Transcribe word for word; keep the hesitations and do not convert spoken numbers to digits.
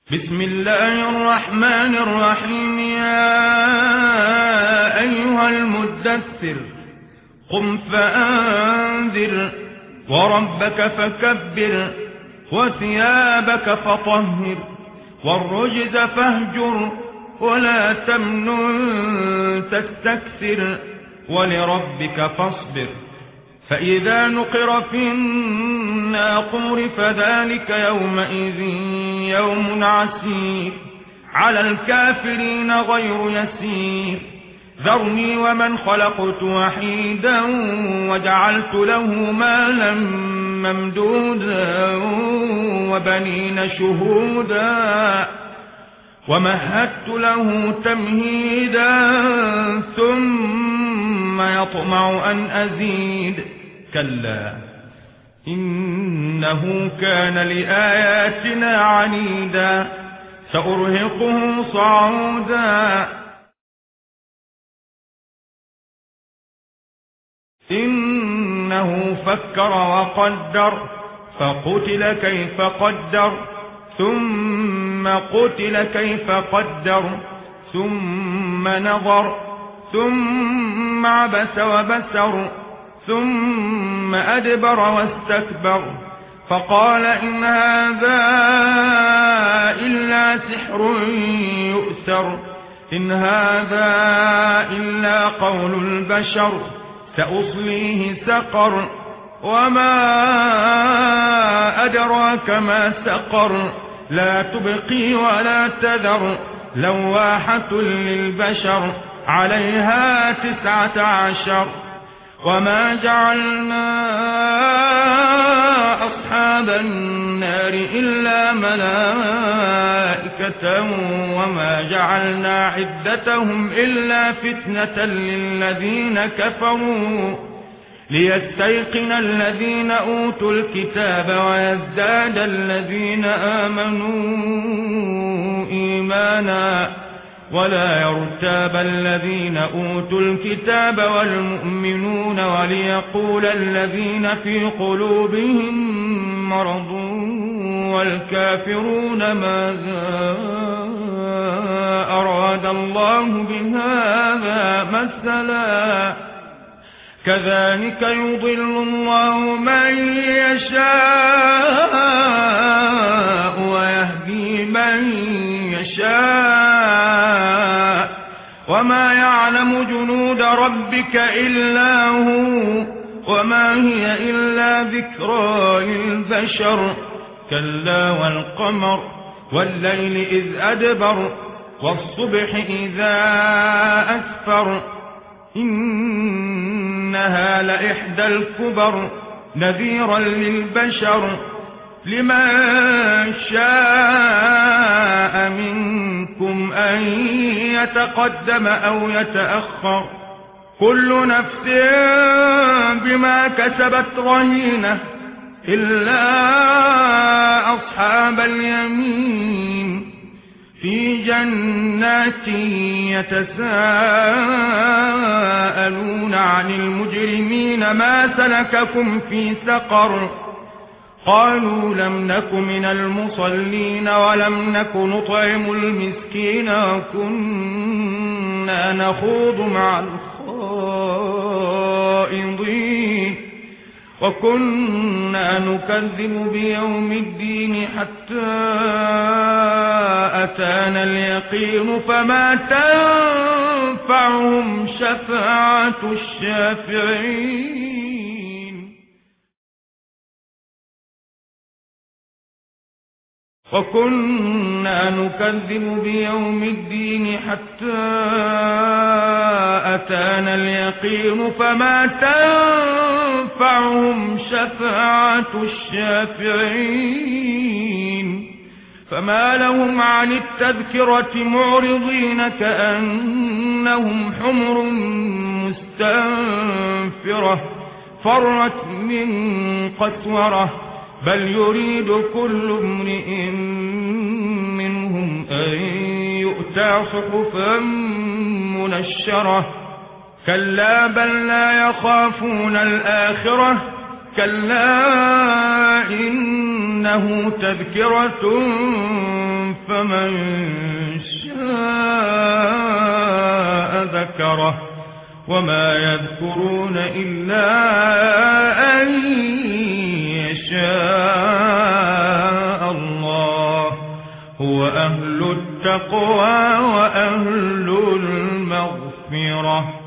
بسم الله الرحمن الرحيم. يا أيها المدثر قم فأنذر وربك فكبر وثيابك فطهر والرجز فاهجر ولا تمنن تستكثر ولربك فاصبر. فإذا نقر في الناقور فذلك يومئذ يوم عسير على الكافرين غير يسير. ذرني ومن خلقت وحيدا وجعلت له مالا ممدودا وبنين شهودا ومهدت له تمهيدا ثم يطمع أن أزيد. كلا إنه كان لآياتنا عنيدا سأرهقه صعودا. إنه فكر وقدر فقتل كيف قدر ثم قتل كيف قدر ثم نظر ثم عبس وبسر ثم أدبر واستكبر فقال إن هذا إلا سحر يؤثر إن هذا إلا قول البشر سأصليه سقر وما أدراك ما سقر لا تبقي ولا تذر لواحة للبشر عليها تسعة عشر. وما جعلنا أصحاب النار إلا ملائكة وما جعلنا عدتهم إلا فتنة للذين كفروا ليستيقن الذين أوتوا الكتاب ويزداد الذين آمنوا إيمانا ولا يرتاب الذين أوتوا الكتاب والمؤمنون وليقول الذين في قلوبهم مرض والكافرون ماذا أراد الله بهذا مثلا كذلك يضل الله من يشاء ويهدي من يشاء وما يعلم جنود ربك إلا هو وما هي إلا ذكرى للبشر. كلا والقمر والليل إذ أدبر والصبح إذا أسفر إنها لإحدى الكبر نذيرا للبشر لمن شاء منكم أن يتقدم أو يتأخر كل نفس بما كسبت رهينة إلا أصحاب اليمين في جنات يتساءلون عن المجرمين ما سلككم في سقر قالوا لم نك من المصلين ولم نك نطعم المسكين وكنا نخوض مع الخائضين وكنا نكذب بيوم الدين حتى أتانا اليقين فما تنفعهم شفاعة الشافعين وكنا نكذب بيوم الدين حتى أتانا اليقين فما تنفعهم شفاعة الشافعين فما لهم عن التذكرة معرضين كأنهم حمر مستنفرة فرت من قسورة بل يريد كل امرئ منهم أن يؤتى صحفا منشرة كلا بل لا يخافون الآخرة كلا إنه تذكرة فمن شاء ذكره وما يذكرون إلا أن يشاء الله هو أهل التقوى وأهل المغفرة.